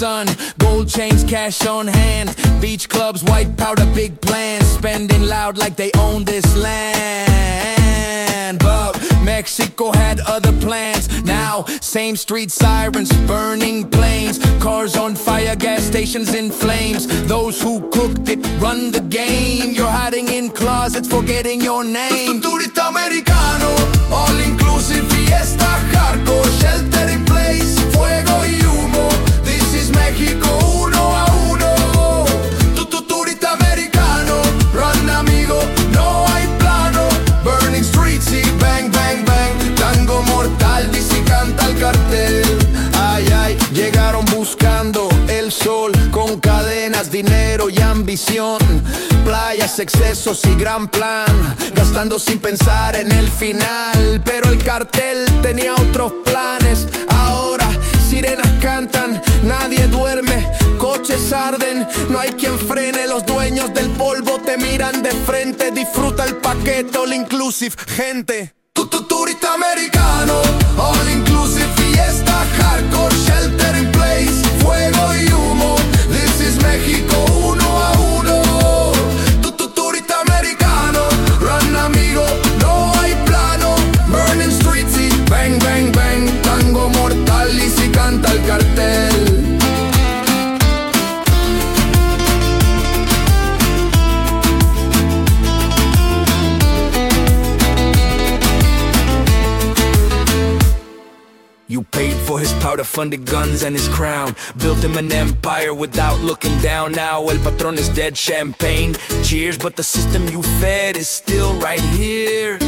son. Gold chains, cash on hand. Beach clubs, white powder, big plans. Spending loud like they own this land. But Mexico had other plans. Now, same street sirens, burning planes. Cars on fire, gas stations in flames. Those who cooked it run the game. You're hiding in closets, forgetting your name. Turista americano, all inclusive fiesta, hardcore, shelter in place, fuego y humo. This is Mexico uno a uno. Turista americano, run amigo, no hay plano. Burning streets y bang bang bang. Tango mortal, dice y canta el cartel. Ay ay, llegaron buscando el sol con cadenas, dinero y ambición. Playas, excesos y gran plan, gastando sin pensar en el final. Pero el cartel tenía otros planes. Ahora sirenas cantan, nadie duerme, coches arden, no hay quien frene. Los dueños del polvo te miran de frente. Disfruta el paquete all inclusive, gente. Turista americano, all inclusive fiesta, hardcore, shelter in place, fuego y humo. This is México uno a uno. Turista americano, run amigo, no hay plano. Burning streets y bang bang bang. Tango mortal y si canta el cartel. You paid for his powder-funded guns and his crown. Built him an empire without looking down. Now El Patron is dead, champagne, cheers. But the system you fed is still right here.